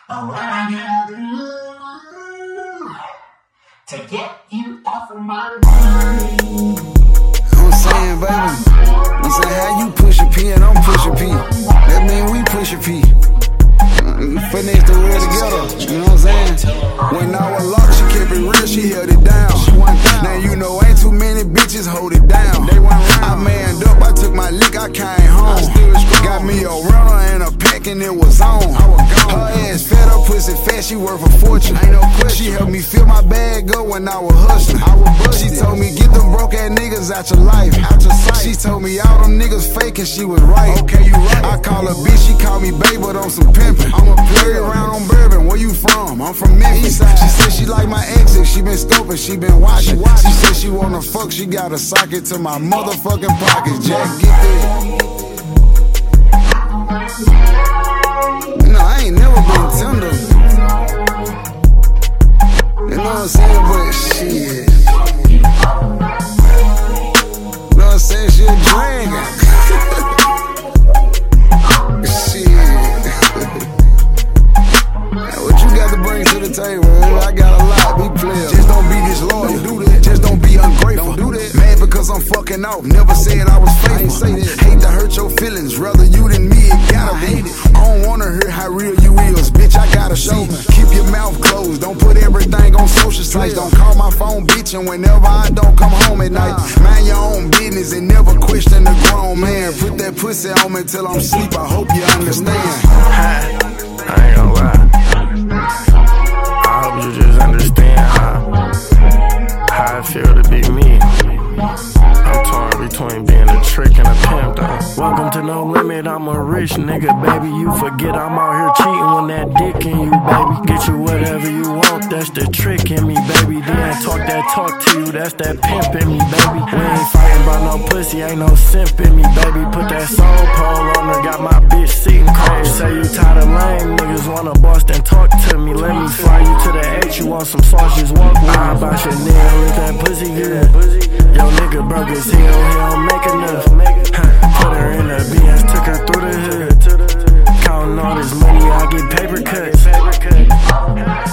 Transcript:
Oh, what I gotta do to get you off of my mind. I'm saying, baby, I'm saying how you push a P and I'm pushing P. That mean we push a P. Finesse the world together, you know what I'm saying? When I was locked, she kept it real, she held it down. Now you know ain't too many bitches hold it down. I manned up, I took my lick, I came home. Got me a runner and a pack and it was on. Her ass fed up, pussy fat, she worth a fortune. Ain't no question. She helped me fill my bag up when I was hustling. She told me get them broke ass niggas out your life, out your sight. She told me all them niggas fake and she was right. Okay, you right. I call her bitch, she call me babe, but on some pimpin'. I'm a player around on Bourbon. Where you from? I'm from Memphis. She said she like my exes, she been scoping, she been watching. She said she wanna fuck, she got a socket to my motherfucking pockets. Jack, get that. No, I ain't never been tender. You know what I'm saying? But shit. You know what I'm saying? She a dragon. Shit. What you got to bring to the table? I got a lot, be players. Just don't be disloyal. Don't do that. Just don't be ungrateful. Don't do that. Mad because I'm fucking off. Never said I was faithful. I ain't say that. Hate to hurt your feelings. Rather you than me, it gotta be. I don't wanna hear how real you is. Bitch, I gotta show. Keep your mouth closed. Don't put everything on social sites. Don't call my phone bitchin' whenever I don't come home at night. Mind your own business and never question the grown man. Put that pussy on me till I'm asleep. I hope you understand. I ain't gonna lie. I hope you just understand how I feel to be me. I'm torn between being a trick and a pimp, though. Welcome to No Limit, I'm a rich nigga, baby. You forget I'm out here cheating when that dick in you, baby. Get you whatever you want, that's the trick in me, baby. Then talk that talk to you, that's that pimp in me, baby. We ain't fighting about no pussy, ain't no simp in me, baby. Put that soul pole on her, got my bitch sitting cold. Say you tired of lame niggas, wanna bust and talk to me. Let me fly you to the H, you want some sauce, just walk with me. I buy Chanel with that pussy good. Yo nigga broke his heel, he don't make enough. Put her in the BS, took her through the hood. Counting all this money, I get paper cuts.